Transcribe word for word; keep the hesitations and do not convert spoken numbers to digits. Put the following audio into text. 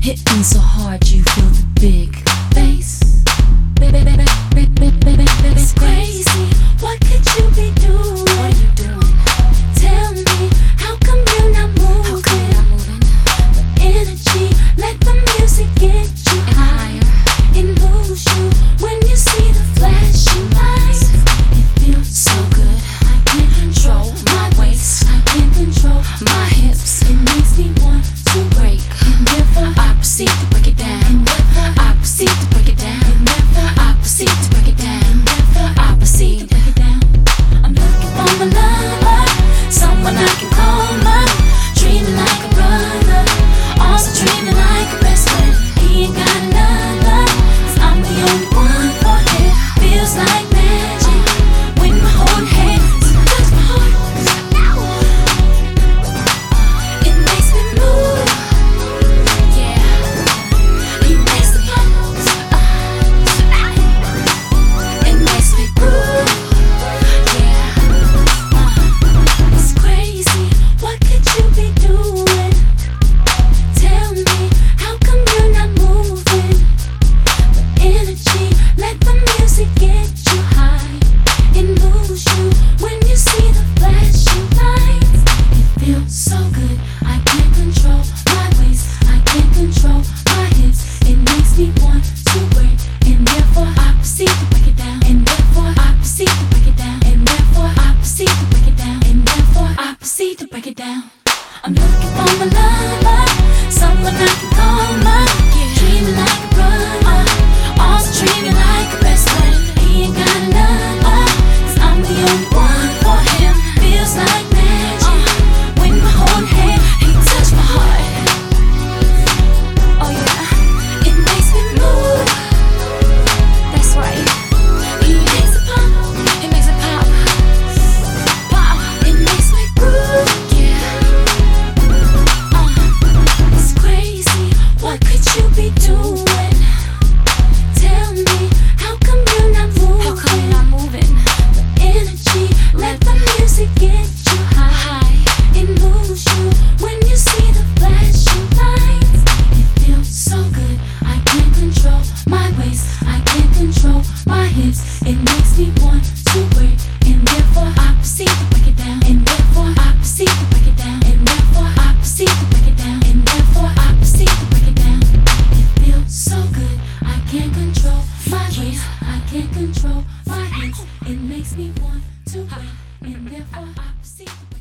Hitting so hard you feel the big bass. It's crazy, what could you be doing? What are you doing? Tell me, how come you're not moving? How come you're not moving? The energy, let the music get you higher. It moves you when you see the flashing lights. It feels so good, I can't control my waist. I can't control my hips. It makes me want to break, and therefore I proceed to break it down. I proceed to break it down. I proceed to break it down. I proceed to break it down. I'm looking for my lover, someone I can call mine. Dreaming like a brother, also dreaming like a best friend. He ain't got another, 'cause I'm the only one for him. Feels like magic when my whole hands touch my heart. It makes me move. Yeah, he makes me pose. It makes me groove. Yeah, uh, it's crazy. What could you be doing? Tell me, how come you're not moving? The energy, let the music get you high. It moves you when you see the flashing lights. It feels so good, I can't control my waist. I can't control my hips. It makes me want to break, and therefore I proceed to break it down. And therefore I proceed to break it down. And therefore I proceed to break it down. And therefore I proceed to break it down. I'm looking for my lover, someone I can call mine. Dreaming like a brother, also dreaming like a best friend. He ain't got another, 'cause I'm the only one for him. Feels like magic when my whole hand he touch my heart. Oh yeah, it makes me move. That's right. He makes it pop. He makes it pop. Pop. It makes me groove. Yeah. Uh, it's crazy. What could you be doing? Tell me, how come you're not moving? How come you're not moving? The energy, let the music get you high. It moves you when you see the flashing lights. It feels so good, I can't control my waist. I can't control my hips. It makes me want to break, and therefore I proceed to break it down. And therefore I proceed to break it down. And therefore I proceed to break it down. And therefore I proceed to break it down. It feels so good, I can't control my waist. I can't control my hips. It makes me want to break, and therefore I proceed to